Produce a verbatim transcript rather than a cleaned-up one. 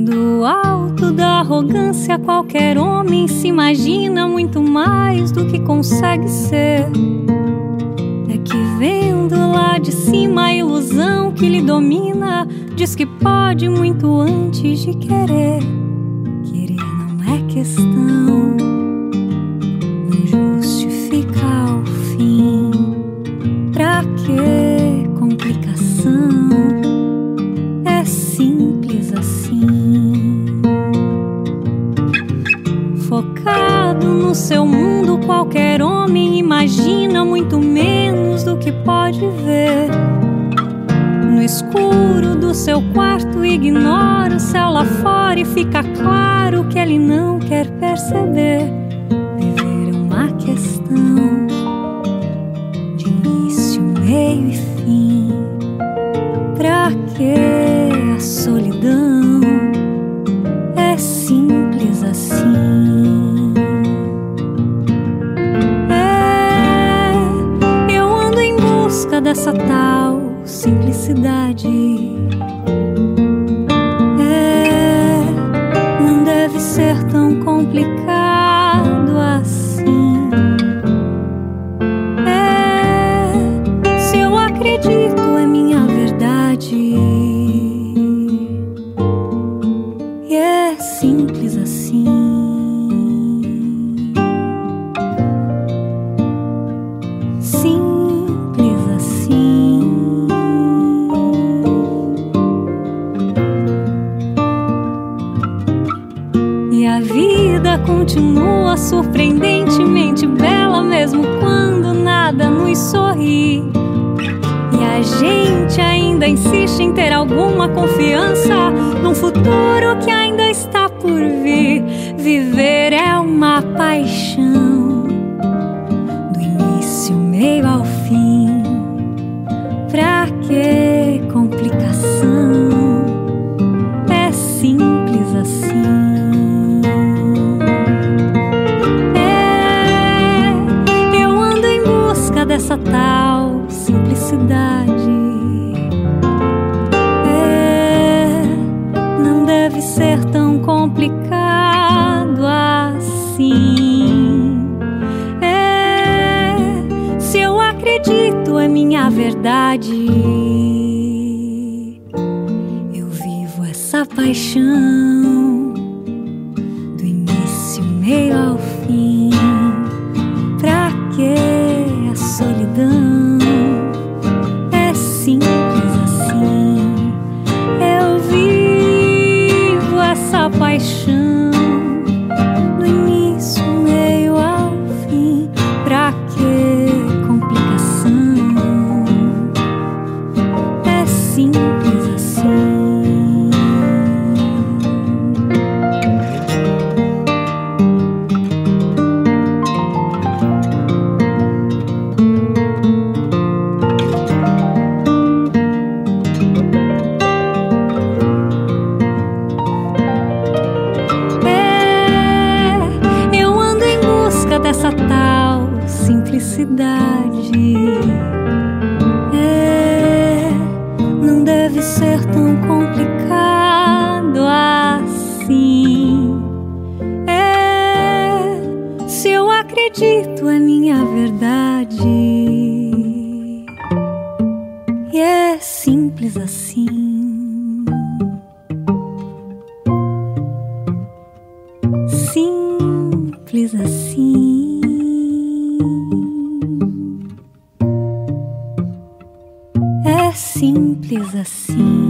Do alto da arrogância, qualquer homem se imagina muito mais do que consegue ser. É que vendo lá de cima a ilusão que lhe domina, diz que pode muito antes de querer. Querer não é questão, não justifica o fim. Pra que complicação? É simples assim. Focado no seu mundo, qualquer homem imagina muito menos do que pode ver. No escuro do seu quarto ignora o céu lá fora e fica claro que ele não quer perceber. Viver é uma questão de início, meio e fim. Pra que a solidão? É simples assim. É, eu ando em busca dessa tal simplicidade. É, não deve ser tão complicado assim. É, se eu acredito é minha verdade. E é simples assim. Simples assim. E a vida continua surpreendentemente bela, mesmo quando nada nos sorri. E a gente ainda insiste em ter alguma confiança num futuro que ainda está por vir. Viver é uma paixão, do início, meio ao fim. Pra que complicação? É simples assim. É, eu ando em busca dessa tal simplicidade. É, não deve ser tão complicado assim. É, se eu acredito é minha verdade. Eu vivo essa paixão, do início, meio ao fim. Pra que a solidão? É simples assim. Eu vivo essa paixão, do início, meio ao fim. Pra que complicação? É simples assim. Dessa tal simplicidade. É, não deve ser tão complicado assim. É, se eu acredito é minha verdade. E é simples assim. Simples assim. É simples assim.